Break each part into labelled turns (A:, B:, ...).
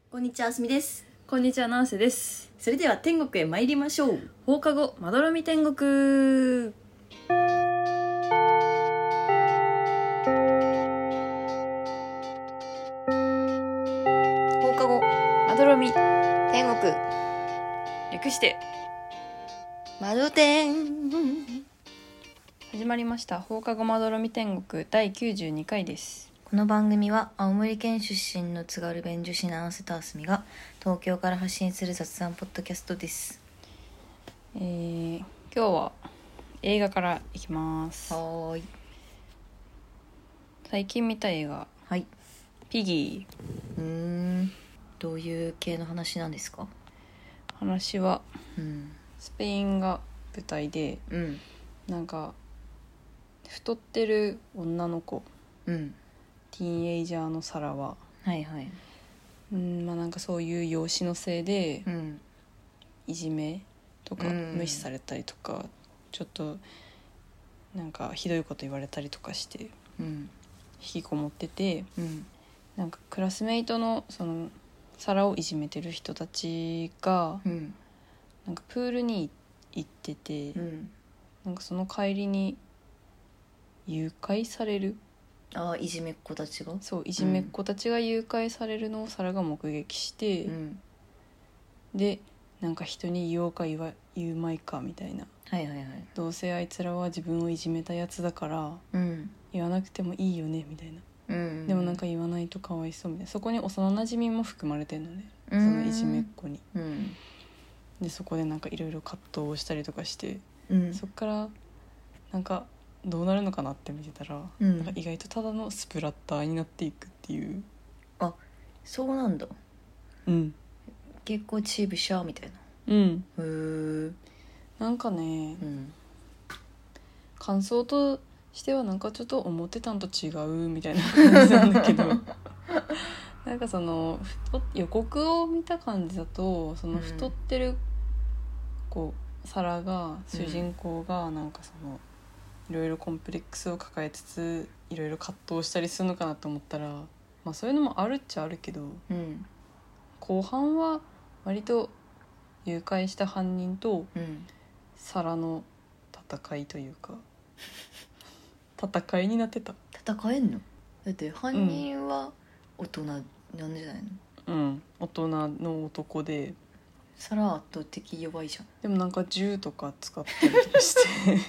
A: こんにちは、あすみです。
B: こんにちは、ナンセです。
A: それでは天国へ参りましょう。
B: 放課後まどろみ天国。
A: 放課後まどろみ天国、
B: 略して
A: まど天。
B: 始まりました放課後まどろみ天国第92回です。
A: この番組は青森県出身の津軽弁女子のあせとあすみが東京から発信する雑談ポッドキャストです。
B: 今日は映画からいきます。
A: はーい。
B: 最近見た映画
A: はい。
B: ピギ
A: どういう系の話なんですか？
B: ー。話は
A: うん
B: スペインが舞台で、
A: うん
B: なんか太ってる女の子、
A: うん
B: ティーンエイジャーのサラは
A: はいはい。
B: なんかそういう容姿のせいで
A: うん
B: いじめとか
A: うん
B: 無視されたりとか、ちょっとなんかひどいこと言われたりとかして
A: うん
B: 引きこもってて、
A: うん
B: なんかクラスメイトのそのサラをいじめてる人たちが
A: うん
B: なんかプールに行ってて、
A: うん
B: なんかその帰りに誘拐される、
A: ああ、いじめっ子たちが。
B: そういじめっ子たちが誘拐されるのをサラが目撃して、
A: うん
B: でなんか人に言おうか言うまいかみたいな、
A: はいはいはい。
B: どうせあいつらは自分をいじめたやつだから
A: うん
B: 言わなくてもいいよねみたいな、
A: うん
B: でもなんか言わないとかわいそうみたいな、そこに幼馴染も含まれてるのね、そ
A: うん
B: のいじめっ子に。
A: うん
B: でそこでなんかいろいろ葛藤をしたりとかして、
A: うん
B: そっからなんかどうなるのかなって見てたら、
A: うん
B: なんか意外とただのスプラッターになっていくっていう。
A: あ、そうなんだ。
B: うん
A: 結構チーブシャーみたいな。
B: うん
A: へー。
B: なんかね、
A: うん
B: 感想としてはなんかちょっと思ってたんと違うみたいな感じなんだけどなんかその予告を見た感じだと、その太ってるこうサラが、主人公がなんかそのいろいろコンプレックスを抱えつついろいろ葛藤したりするのかなと思ったら、まあそういうのもあるっちゃあるけど、
A: うん
B: 後半は割と誘拐した犯人と
A: うん
B: サラの戦いというか戦いになってた。
A: 戦えんの？だって犯人は大人なんじゃないの？
B: うん大人の男で、
A: サラ圧倒的弱いじゃん。
B: でもなんか銃とか使ったりとかして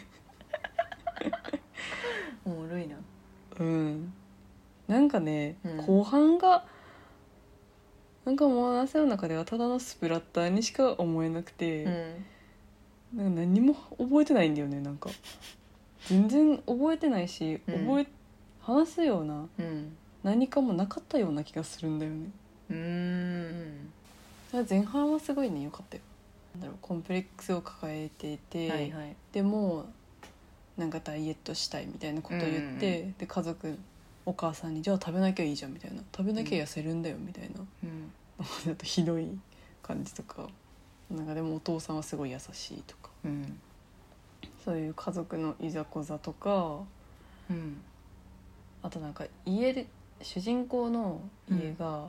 A: おもろいな。
B: うんなんかね、
A: うん
B: 後半がなんかもうなせの中ではただのスプラッターにしか思えなくて、なんか何も覚えてないんだよね。なんか全然覚えてないし、話すような
A: うん
B: 何かもなかったような気がするんだよね。だから前半はすごいね良かったよ。なんだろう、コンプレックスを抱えてて、
A: はいはい。
B: でもなんかダイエットしたいみたいなことを言って、で家族お母さんにじゃあ食べなきゃいいじゃんみたいな、食べなきゃ痩せるんだよみたいな、
A: うん
B: だとひどい感じとか、なんかでもお父さんはすごい優しいとか、
A: うん
B: そういう家族のいざこざとか、
A: うん
B: あとなんか家で主人公の家が、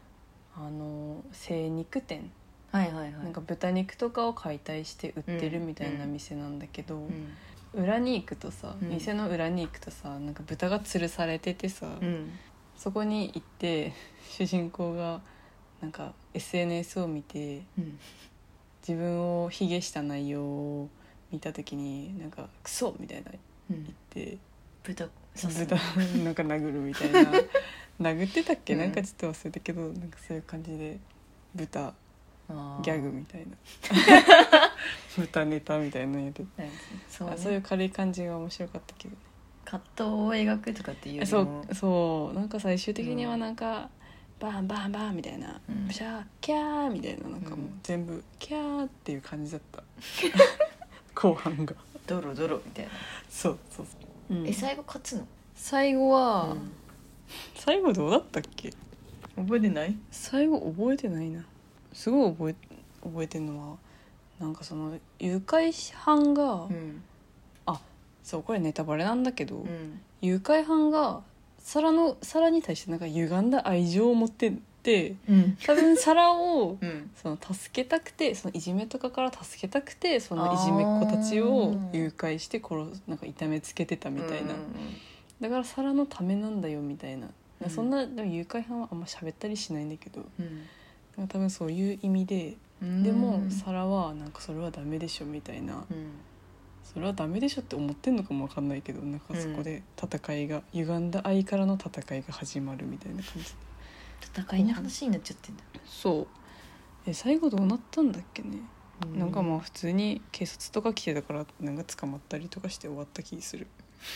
B: 精肉店、
A: はいはいはい。
B: なんか豚肉とかを解体して売ってるみたいな店なんだけど、
A: うん
B: 裏に行くとさ、
A: うん
B: 店の裏に行くとさ、なんか豚が吊るされててさ、
A: うん
B: そこに行って主人公がなんか SNS を見て
A: うん
B: 自分を卑下した内容を見た時になんかクソみたいな
A: うん
B: 言って
A: 豚刺す
B: 豚なんか殴るみたいな殴ってたっけ、
A: うん
B: なんかちょっと忘れたけど、なんかそういう感じで豚ギャグみたいな豚ネタみたいなのやって、
A: そうね、
B: そういう軽い感じが面白かったけどね。
A: 葛藤を描くとかっていうより
B: そ
A: も
B: うそう、なんか最終的にはなんか、バンバンバンみたいな、
A: うん
B: ブシャーキャーみたいな、なんかもう
A: うん
B: 全部キャーっていう感じだった後半が
A: ドロドロみたいな。
B: そうそうそう、
A: 最後勝つの？
B: 最後は、最後どうだったっけ？
A: 覚えてない？
B: 最後覚えてないな。すごい覚えてるのはなんかその誘拐犯が、そうこれネタバレなんだけど、誘拐犯がサラに対してなんか歪んだ愛情を持ってて、
A: うん
B: 多分サラを
A: うん
B: その助けたくて、そのいじめとかから助けたくて、そのいじめっ子たちを誘拐してなんか痛めつけてたみたいな、だからサラのためなんだよみたいな、
A: うん
B: そんなでも誘拐犯はあんま喋ったりしないんだけど、
A: うん
B: なんか多分そういう意味で、
A: うん
B: でもサラはなんかそれはダメでしょみたいな、
A: うん
B: それはダメでしょって思ってんのかも分かんないけど、なんかそこで戦いが、歪んだ愛からの戦いが始まるみたいな感じ。
A: 戦いの話になっちゃってんだ。
B: そう最後どうなったんだっけね、
A: うん
B: なんかまあ普通に警察とか来てたからなんか捕まったりとかして終わった気する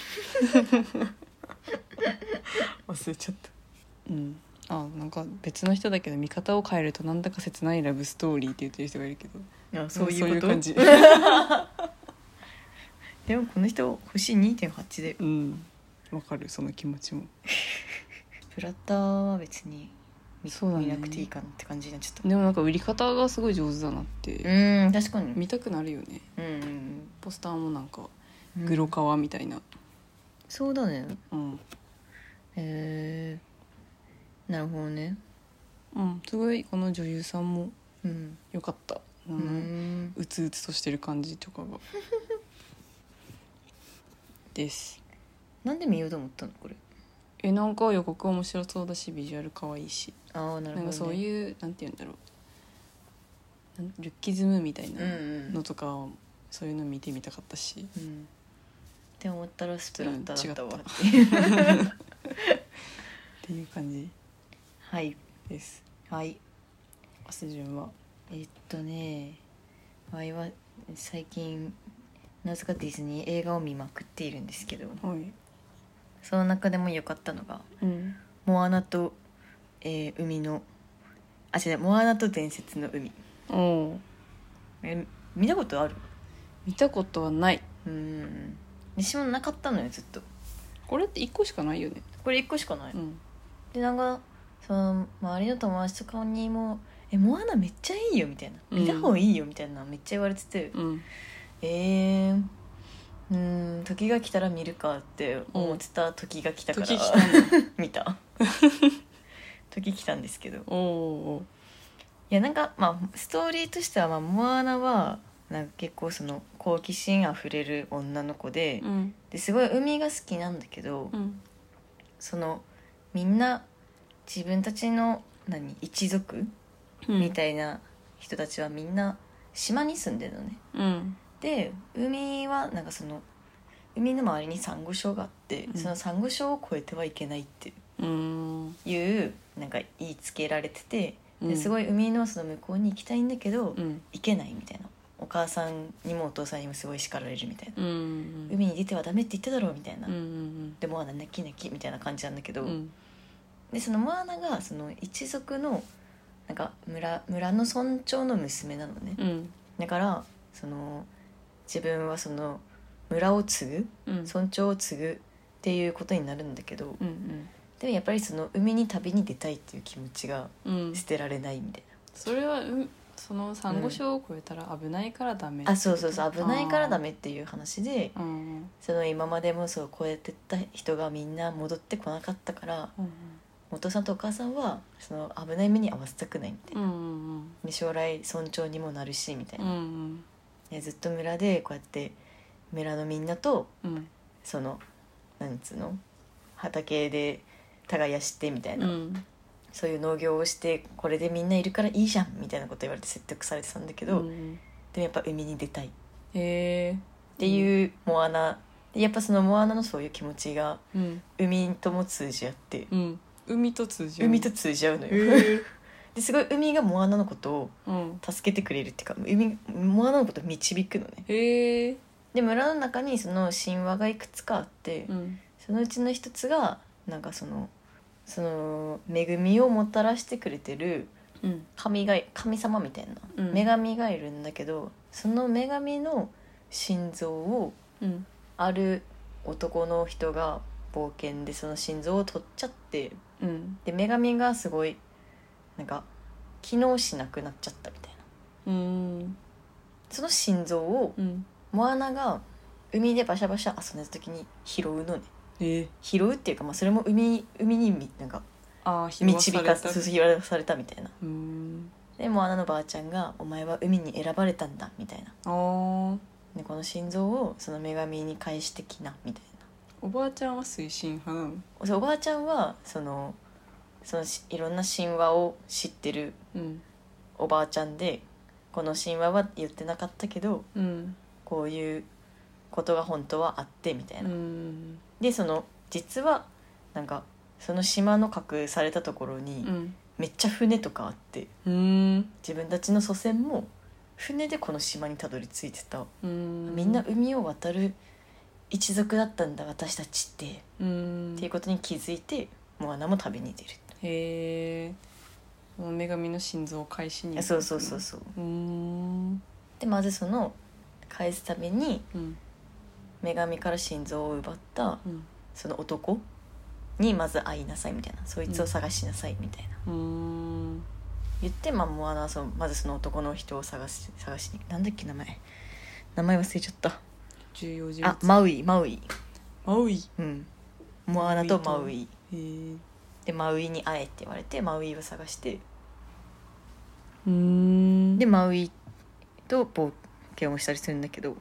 B: 忘れちゃった。なんか別の人だけど見方を変えるとなんだか切ないラブストーリーって言ってる人がいるけど、
A: そういうこと
B: 感じ
A: でもこの人星 2.8 で
B: わかるその気持ちも。
A: プラッターは別に
B: そうだね
A: 見なくていいかなって感じになっちゃった。
B: でもなんか売り方がすごい上手だなって
A: 確かに。
B: 見たくなるよね。
A: うん
B: ポスターもなんか
A: うん
B: グロ革みたいな、
A: そうだね。
B: うん
A: なるほどね。
B: すごいこの女優さんも
A: うん
B: 良かった、うつうつとしてる感じとかがです。
A: なんで見ようと思ったのこれ。
B: なんか予告面白そうだしビジュアル可愛いし、
A: ああなるほど、ね、
B: なんかそういうなんて言うんだろう、ルッキズムみたいなのとか、そういうの見てみたかったし、
A: って思ったらスプラッターだったわ
B: っていうっていう感じ
A: はい
B: です。
A: はい。
B: アスジュンは
A: ワイは最近なぜかディズニー映画を見まくっているんですけど、
B: はい
A: その中でも良かったのがモアナと、海のモアナと伝説の海。見たことある？
B: 見たことはない。
A: 私もなかったのよずっと。
B: これって1個しかないよね。
A: これ1個しかない、でなんかその周りの友達とかにもモアナめっちゃいいよみたいな、見た方がいいよみたいなめっちゃ言われてて、時が来たら見るかって思ってた時が来たから、
B: 時来たん
A: 見た時来たんですけど、
B: お
A: いやなんかまあストーリーとしては、モアナはなんか結構その好奇心あふれる女の子で、ですごい海が好きなんだけど、そのみんな自分たちの一族、みたいな人たちはみんな島に住んでるのね、で海はなんかその海の周りにサンゴ礁があって、そのサンゴ礁を越えてはいけないっていうなんか言いつけられてて、ですごい海のその向こうに行きたいんだけど、行けないみたいな、お母さんにもお父さんにもすごい叱られるみたいな、海に出てはダメって言っただろうみたいな、でモアナ泣き泣きみたいな感じなんだけど、でそのモアナがその一族のなんか村の村長の娘なのね、だからその自分はその村を継ぐ、村長を継ぐっていうことになるんだけど、でもやっぱりその海に旅に出たいっていう気持ちが捨てられないみたいな、
B: それはそのサンゴ礁を越えたら危ないからダメ、
A: そう危ないからダメっていう話で、その今までもそう越えてった人がみんな戻ってこなかったから、お父さんとお母さんはその危ない目に遭わせたくないみたいな、で将来村長にもなるしみたいな、でずっと村でこうやって村のみんなと、そのなんつうの畑で耕してみたいな、そういう農業をしてこれでみんないるからいいじゃんみたいなこと言われて説得されてたんだけど、でもやっぱ海に出たいっていうモアナで、やっぱそのモアナのそういう気持ちが海とも通じ合って、
B: 海と通じ
A: 合うのよ、ですごい海がモアナのことを助けてくれるっていうか、モアナのことを導くのね。で村の中にその神話がいくつかあって、そのうちの一つがなんかその恵みをもたらしてくれてる神様みたいな、女神がいるんだけど、その女神の心臓をある男の人が冒険でその心臓を取っちゃって、で女神がすごいなんか機能しなくなっちゃったみたいな、その心臓をモアナが海でバシャバシャ遊んでた時に拾うのね、拾うっていうか、それも海になんか導かされたみたいな。
B: うん
A: でモアナのばあちゃんがお前は海に選ばれたんだみたいな。でこの心臓をその女神に返してきなみたいな。
B: おばあちゃんは推進派なの？
A: そうおばあちゃんはそのいろんな神話を知ってるおばあちゃんで、この神話は言ってなかったけど、
B: うん、
A: こういうことが本当はあってみたいな、
B: うん、
A: で実はなんかその島の隠されたところにめっちゃ船とかあって、
B: うん、
A: 自分たちの祖先も船でこの島にたどり着いてた、
B: うん、
A: みんな海を渡る一族だったんだ私たちって、
B: うん、
A: っていうことに気づいてモアナも旅に出る。
B: へえ、女神の心臓を返しに行く。
A: そうそうそうそう。でまずその返すために、女神から心臓を奪った、その男にまず会いなさいみたいな、そいつを探しなさいみたいな、言って、モアナはまずその男の人を探しに、なんだっけ名前忘れちゃった。
B: 重要人物。
A: マウイ、
B: うん、
A: モアナとマウイ
B: へ
A: でマウイに会えって言われてマウイを探して、
B: で
A: マウイと冒険をしたりするんだけど、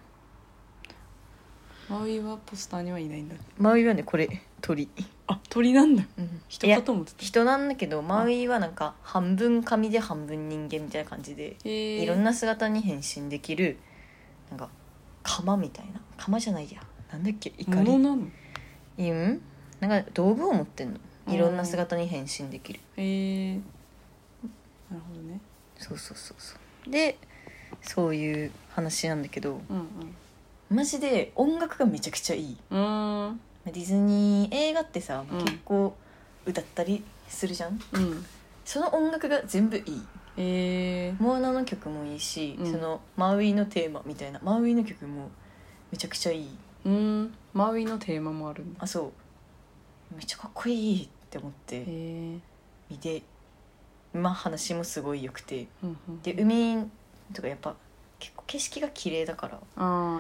B: マウイはポスターにはいないんだ。
A: マウイはねこれ鳥。
B: 鳥なんだ、人
A: か
B: と思ってた。
A: 人なんだけどマウイはなんか半分神で半分人間みたいな感じで、いろんな姿に変身できるなんか鎌みたいな、鎌じゃないや、なんだっけ、怒り
B: 物なの？
A: なんか道具を持ってんの、いろんな姿に変身できる。
B: なるほどね。
A: そうでそういう話なんだけど、マジで音楽がめちゃくちゃいい。ディズニー映画ってさ、結構歌ったりするじゃん、その音楽が全部いい。モアナの曲もいいし、そのマウイのテーマみたいなマウイの曲もめちゃくちゃいい。
B: マウイのテーマもあるんだ。
A: そうめっちゃかっこいいって思って見て、話もすごい良くて、で海とかやっぱ結構景色が綺麗だから、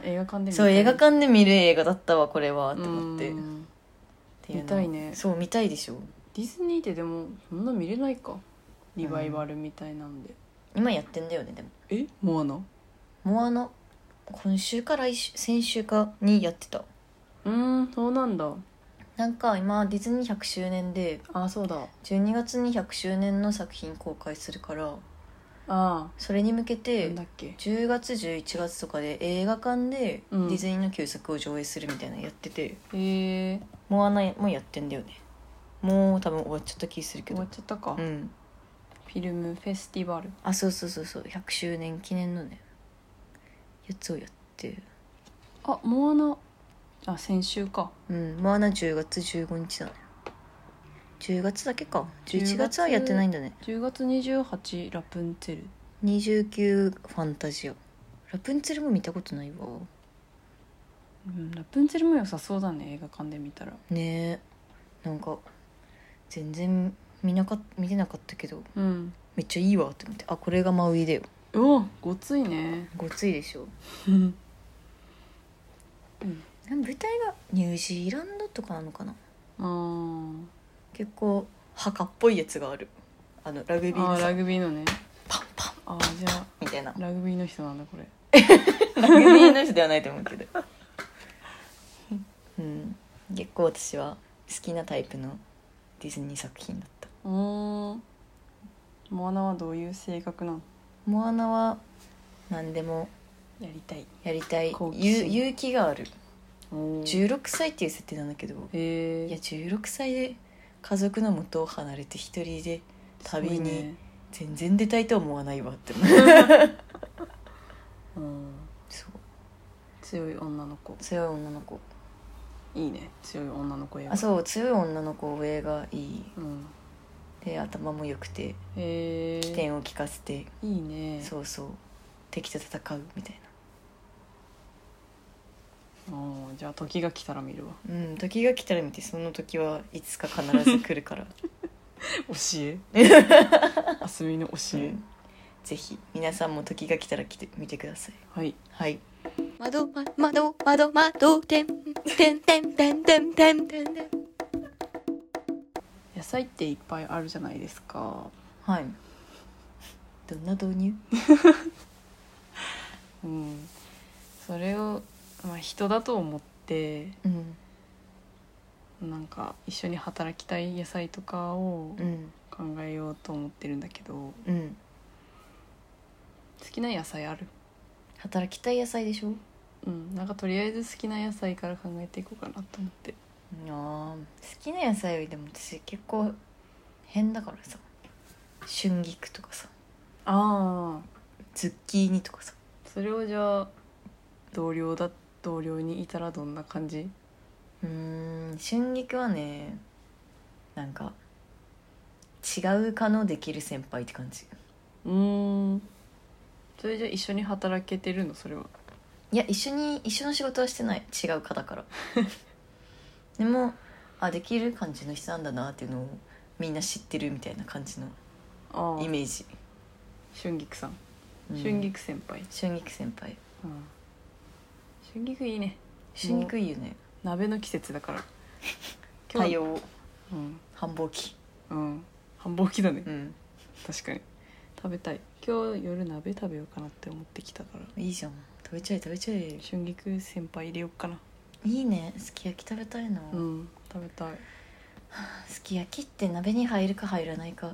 B: 映画館で見たい。
A: そう映画館で見る映画だったわこれはって思って
B: 見たいね。
A: そう見たいでしょ。
B: ディズニーってでもそんな見れないか、リバイバルみたいなんで、
A: 今やってんだよね。でも
B: モアナ
A: 今週か先週かにやってた。
B: そうなんだ。
A: なんか今ディズニー100周年で、
B: そうだ、
A: 12月に100周年の作品公開するから、それに向けて10月11月とかで映画館でディズニーの旧作を上映するみたいなのやってて、モアナもやってんだよね。もう多分終わっちゃった気するけど。
B: 終わっちゃったか。フィルムフェスティバル。
A: そう100周年記念のねやつをやってる。
B: モアナ先週か。
A: モアナ10月15日だね。10月だけか。11月はやってないんだね。
B: 10月28ラプンツェル、
A: 29ファンタジア。ラプンツェルも見たことないわ。
B: ラプンツェルも良さそうだね、映画館で見たら
A: ね。なんか全然見てなかったけど、めっちゃいいわって思って、これがマウイだよ。
B: ごついね。
A: ごついでしょ。舞台がニュージーランドとかなのかな。結構墓っぽいやつがある。ラグビーの
B: ラグビーのね、
A: パンパン
B: じゃあ
A: みたいな。
B: ラグビーの人なんだこれ。
A: ラグビーの人ではないと思うけど結構私は好きなタイプのディズニー作品だった。
B: モアナはどういう性格なの？
A: モアナは何でも
B: やりたい
A: 勇気がある。16歳っていう設定なんだけど、いや16歳で家族の元を離れて一人で旅に全然出たいとは思わないわってそう
B: 強い女の子いいね。強い女の子映画。
A: そう強い女の子映画いい、で頭も良くて起点を利かせて
B: いいね。
A: そう敵と戦うみたいな。
B: じゃあ時が来たら見るわ。
A: 時が来たら見て、その時はいつか必ず来るから
B: 教えあすみの教え、
A: ぜひ皆さんも時が来たら来てみてください。はい。
C: 窓てんてんてんてんてんてんてん。
B: 野菜っていっぱいあるじゃないですか。
A: はい。どんな導入？
B: うん、それを、人だと思って、なんか一緒に働きたい野菜とかを考えようと思ってるんだけど、好きな野菜ある？
A: 働きたい野菜でしょ。
B: なんかとりあえず好きな野菜から考えていこうかなと思って。
A: 好きな野菜よりでも私結構変だからさ、春菊とかさ、ズッキーニとかさ。
B: それをじゃあ同僚にいたらどんな感じ？
A: 春菊はね、なんか違う可能できる先輩って感じ。
B: それじゃあ一緒に働けてるの？それは。
A: いや、一緒の仕事はしてない、違う科だからでもできる感じの人なんだなっていうのをみんな知ってるみたいな感じのイメージ。
B: 春菊さん、春菊先輩。
A: 春菊先輩、
B: 春菊いいね。
A: 春菊いいよね。
B: 鍋の季節だから
A: 多様、繁忙期。
B: 繁忙期だね。確かに食べたい。今日夜鍋食べようかなって思ってきたから。
A: いいじゃん、食べちゃえ。
B: 春菊先輩入れようかな。
A: いいね。すき焼き食べたいな。
B: 食べたい。
A: すき焼きって鍋に入るか入らないか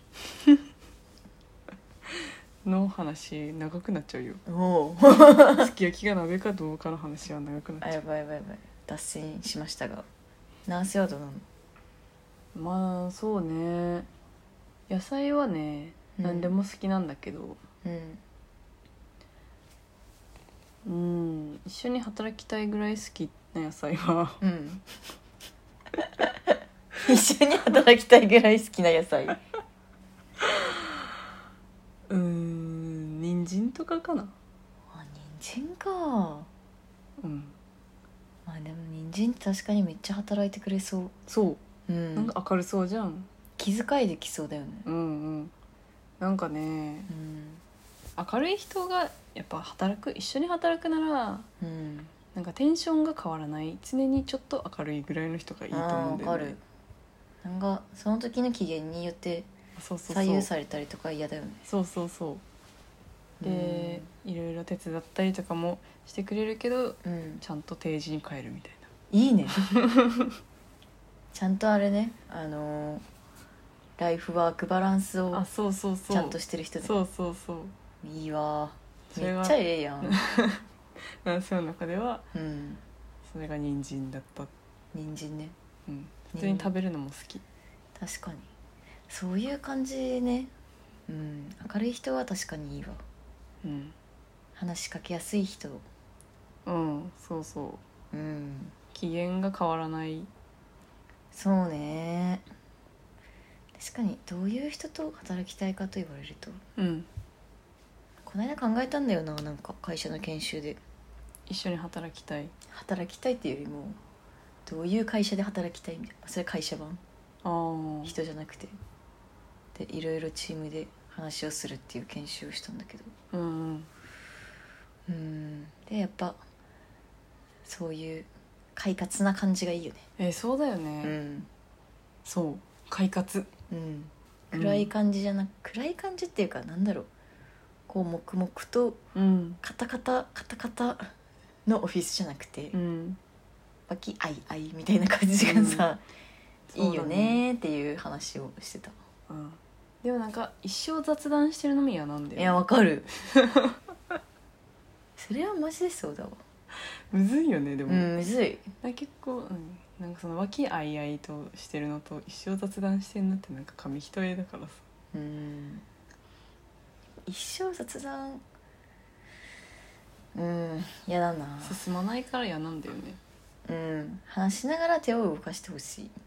B: の話長くなっちゃうよ。すき焼きが鍋かどうかの話は長くなっちゃう。
A: やばい脱線しましたが、ナースはどうな
B: の？そうね、野菜はね、何でも好きなんだけど、一緒に働きたいぐらい好きな野菜は
A: 一緒に働きたいぐらい好きな野菜
B: 人参とかかな。
A: 人参か。でも人参って確かにめっちゃ働いてくれそう。
B: そう、なんか明るそうじゃん。
A: 気遣いできそうだよね。
B: なんかね、明るい人がやっぱ一緒に働くなら、なんかテンションが変わらない、常にちょっと明るいぐらいの人がいいと思うんだよね。
A: わかる。なんかその時の機嫌によって左右されたりとか嫌だよね。
B: そうで、いろいろ手伝ったりとかもしてくれるけど、ちゃんと定時に帰るみたいな。
A: いいねちゃんとあれね、ライフワークバランスをちゃんとしてる人で。いいわ。めっちゃええやん
B: 男性の中では、それが人参だった。
A: 人参ね。
B: 普通に食べるのも好き。
A: 確かにそういう感じね。明るい人は確かにいいわ。話しかけやすい人。機嫌が変わらない。そうね。確かにどういう人と働きたいかと言われると、この間考えたんだよな。なんか会社の研修で
B: 一緒に働きたい
A: っていうよりも、どういう会社で働きたいみたいな、それ会社版、人じゃなくて、でいろいろチームで話をするっていう研修をしたんだけど、でやっぱそういう快活な感じがいいよね。
B: そうだよね。そう、快活。
A: 暗い感じじゃなく、暗い感じっていうか、なんだろう、こう黙々とカタカタのオフィスじゃなくて、バキアイアイみたいな感じがさ、いいよねっていう話をしてた。
B: でもなんか一生雑談してるのも嫌なんだよね。
A: いや、わかるそれはマジでそうだわ。
B: むずいよね。でも
A: むずい。
B: 結構、なんかその和気あいあいとしてるのと一生雑談してるのってなんか紙一重だからさ。
A: 一生雑談嫌だな。
B: 進まないから嫌なんだよね。
A: 話しながら手を動かしてほしい。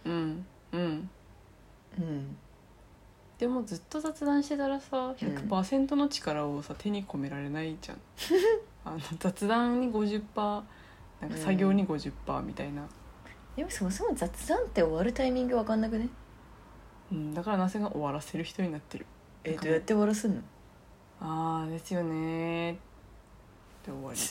B: でもずっと雑談してたらさ、100% の力をさ手に込められないじゃん雑談に 50%、 なんか作業に 50% みたいな。
A: でもそもそも雑談って終わるタイミング分かんなくね？
B: だからなぜが終わらせる人になってる。
A: どうやって終わらせんの？
B: ですよねで終わり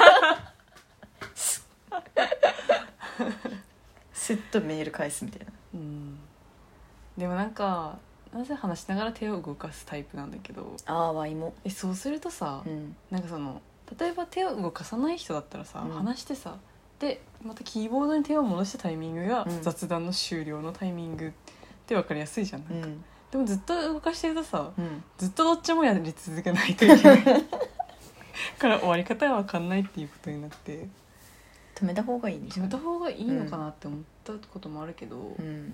A: スッとメール返すみたいな。
B: でもなんかなぜ話しながら手を動かすタイプなんだけど、
A: ワイも、
B: そうするとさ、なんかその例えば手を動かさない人だったらさ、話してさでまたキーボードに手を戻したタイミングが雑談の終了のタイミングって分かりやすいじゃん、なんかでもずっと動かしてるとさ、ずっとどっちもやり続けないといけないから終わり方が分かんないっていうことになって、
A: 止めた方がいいね。
B: 止めた方がいいのかなって思ったこともあるけど、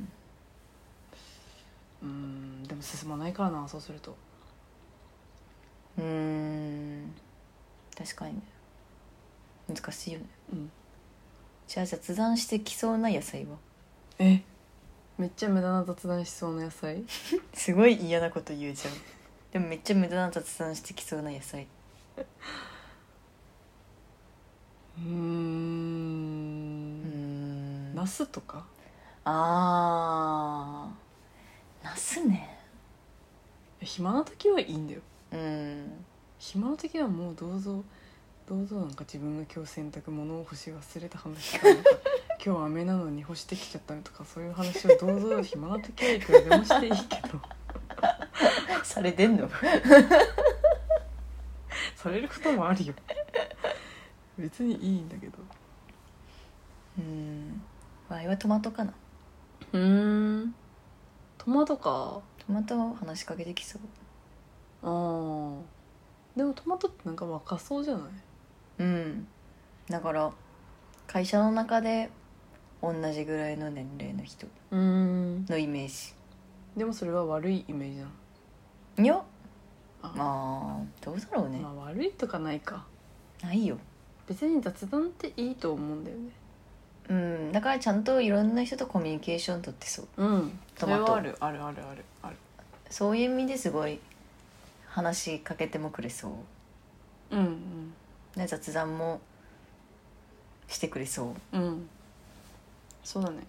B: でも進まないからな、そうすると。
A: 確かにね、難しいよね。じゃあ雑談してきそうな野菜は？
B: めっちゃ無駄な雑談しそうな野菜
A: すごい嫌なこと言うじゃん。でもめっちゃ無駄な雑談してきそうな野菜。
B: ナスとか。
A: ナスね。
B: 暇な時はいいんだよ。暇な時はもうどうぞなんか自分が今日洗濯物を干し忘れた話とか、なんか今日雨なのに干してきちゃったとか、そういう話をどうぞ暇な時はいくらでもしていいけど
A: されてんの
B: されることもあるよ別にいいんだけど。
A: わいはトマトかな。
B: トマトか。
A: トマト話しかけてきそう。
B: でもトマトってなんか若そうじゃない？
A: だから会社の中で同じぐらいの年齢の人のイメージ。
B: でもそれは悪いイメージな
A: の？いや、どうだろうね。
B: 悪いとかないか。
A: ないよ。
B: 別に雑談っていいと思うんだよね。
A: だからちゃんといろんな人とコミュニケーション取ってそう。
B: トマト。それはある。
A: そういう意味ですごい話しかけてもくれそう。雑談もしてくれそう。
B: そうだね。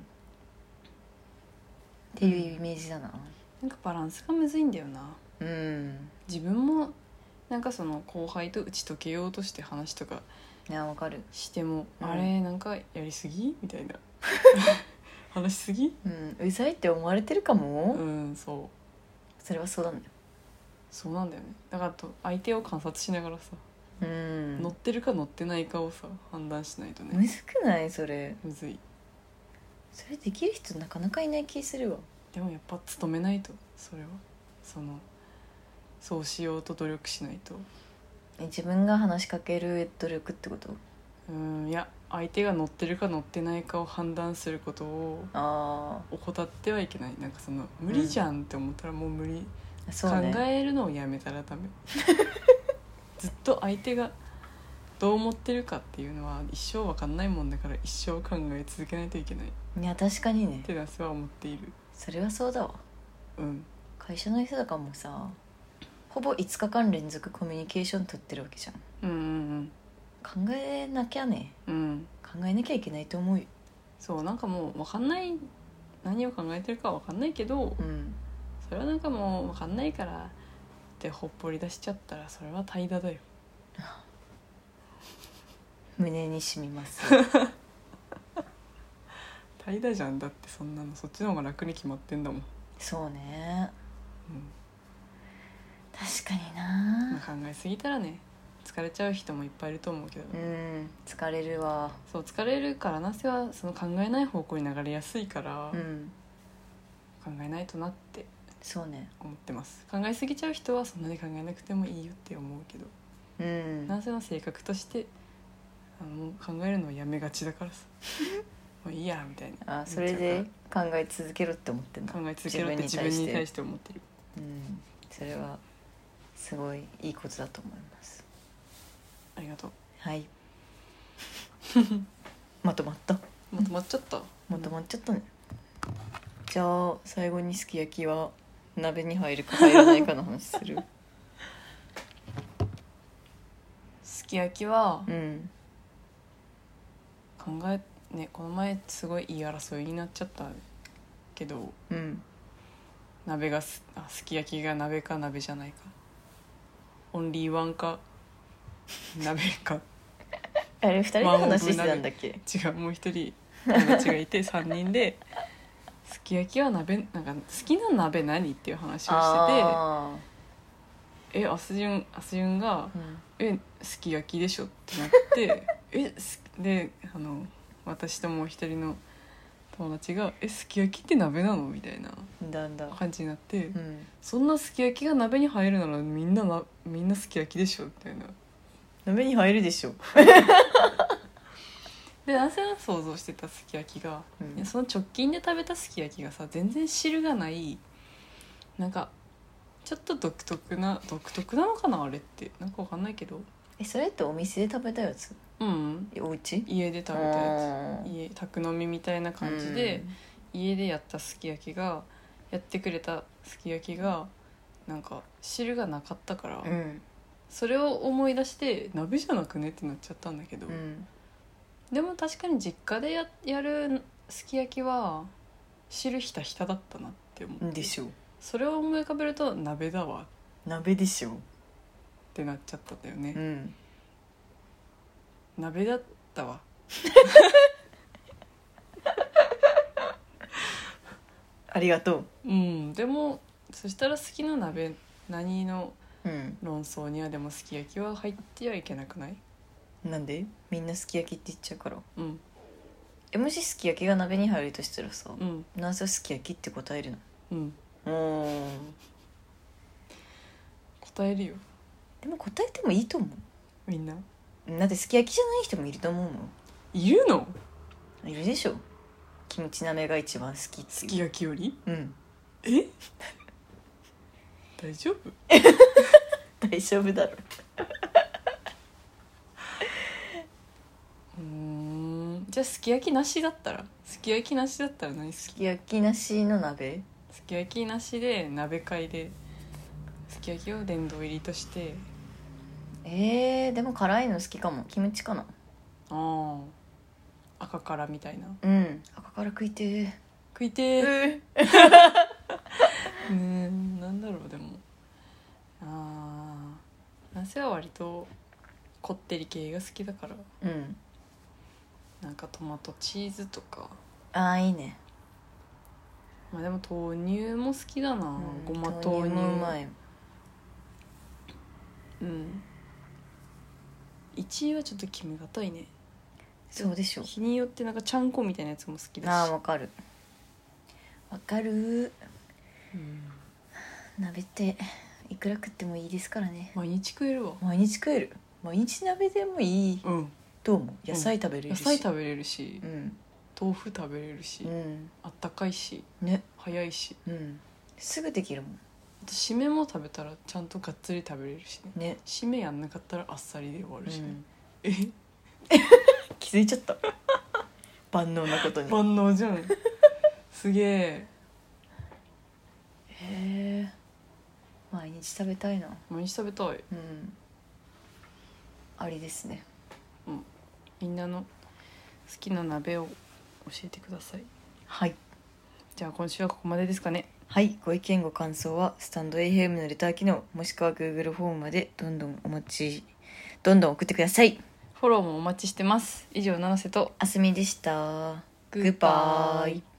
A: っていうイメージだな。
B: なんかバランスがむずいんだよな。自分もなんかその後輩と打ち解けようとして話とか
A: わかる
B: しても、あれなんかやりすぎみたいな話しすぎ、
A: うざいって思われてるかも。それはそうなんだよ。
B: そうなんだよね。だから相手を観察しながらさ、乗ってるか乗ってないかをさ判断しないとね。
A: むずくない？それ
B: むずい。
A: それできる人なかなかいない気するわ。
B: でもやっぱ努めないと、それはそうしようと努力しないと。
A: 自分が話しかける努力ってこと？
B: いや、相手が乗ってるか乗ってないかを判断することを怠ってはいけない。なんか無理じゃんって思ったらもう無理、考えるのをやめたらダメずっと相手がどう思ってるかっていうのは一生分かんないもんだから、一生考え続けないといけない。
A: いや確かにね。
B: ってナスは思っている。
A: それはそうだわ。会社の人とかもさ、ほぼ5日間連続コミュニケーション取ってるわけじゃん。考えなきゃね、考えなきゃいけないと思うよ。
B: そう、なんかもう分かんない、何を考えてるか分かんないけど、それはなんかもう分かんないからってほっぽり出しちゃったら、それは怠惰だよ
A: 胸に染みます
B: 怠惰じゃん。だってそんなのそっちの方が楽に決まってんだもん。
A: そうね、確かにな。
B: 考えすぎたらね、疲れちゃう人もいっぱいいると思うけど、
A: 疲れるわ。
B: そう、疲れるからなせは考えない方向に流れやすいから、考えないとなって
A: そうね
B: 思ってます。考えすぎちゃう人はそんなに考えなくてもいいよって思うけど、なせの性格としてもう考えるのをやめがちだからさもういいやみたいな。
A: それで考え続けろって思ってんだ。
B: 考え続けろって自分に対して思ってる。
A: それはすごいいいことだと思います。
B: ありがとう。
A: はいまとまっちゃった。まとまっちゃったね。じゃあ最後にすき焼きは鍋に入るか入らないかの話する
B: すき焼きは、この前すごい言い争いになっちゃったけど、鍋がすき焼きが鍋か鍋じゃないか、オンリーワンか鍋か
A: あれ2人で話してたんだっけ？
B: 違う、もう一人友達がいて3人ですき焼きは鍋なんか好きな鍋何っていう話をして
A: あ
B: てアスジュンが
A: ー、
B: すき焼きでしょってなってで私ともう一人の友達がすき焼きって鍋なのみたいな
A: だんだん、
B: 感じになって、
A: うん、
B: そんなすき焼きが鍋に入るならみんなすき焼きでしょみたいな。
A: 鍋に入るでしょ
B: で私が想像してたすき焼きが、
A: うん、
B: その直近で食べたすき焼きがさ全然汁がないなんかちょっと独特なのかなあれってなんかわかんないけど
A: それってお店で食べたやつ？お家？
B: 家で食べたやつ宅飲みみたいな感じで、家でやったすき焼きがやってくれたすき焼きがなんか汁がなかったから、それを思い出して鍋じゃなくねってなっちゃったんだけど、でも確かに実家でやるすき焼きは汁ひたひただったなって思って
A: でしょ。
B: それを思い浮かべると鍋だわ
A: 鍋でしょ
B: ってなっちゃったんだよね、鍋だったわ
A: ありがと
B: う。でもそしたら好きな鍋何の論争にはでもすき焼きは入ってはいけなくない？
A: なんで？みんなすき焼きって言っちゃうから。もしすき焼きが鍋に入るとしたらさ、なぜすき焼きって答えるの？
B: 答えるよ。
A: でも答えてもいいと思う。
B: みんな
A: だってすき焼きじゃない人もいると思うもん。
B: いるの？
A: いるでしょ。キムチ鍋が一番好きっていう。
B: すき焼きより？大丈夫？
A: 大丈夫だろ
B: じゃあすき焼きなしだったら何好き？
A: すき焼きなしの鍋？
B: すき焼きなしで鍋会ですき焼きを殿堂入りとして。
A: でも辛いの好きかも。キムチかな。
B: 赤辛みたいな。
A: 赤辛食いて
B: なんだろう。でもなぜは割とこってり系が好きだから、なんかトマトチーズとか。
A: いいね。
B: でも豆乳も好きだな、ごま豆乳
A: もうまい。
B: 1位はちょっと決めがたいね。
A: そうでしょう。
B: 日によってなんかちゃんこみたいなやつも好きだし。
A: わかる鍋っていくら食ってもいいですからね。
B: 毎日食えるわ。
A: 毎日鍋でもいい、どうも野菜食べれるし、
B: 豆腐食べれるし、あったかいし、早いし、
A: すぐできるもん。
B: 締めも食べたらちゃんとがっつり食べれるしね。締めやんなかったらあっさりで終わるしね、
A: 気づいちゃった万能なことに。
B: 万能じゃんすげ
A: え。毎日食べたいな。
B: 毎日食べたい。
A: ありですね。
B: みんなの好きな鍋を教えてください。
A: はい。
B: じゃあ今週はここまでですかね。
A: はい。ご意見ご感想はスタンド FM のレター機能もしくは Google フォームまでどんどん送ってください。
B: フォローもお待ちしてます。以上七瀬と
A: あすみでした。
B: グッバイ。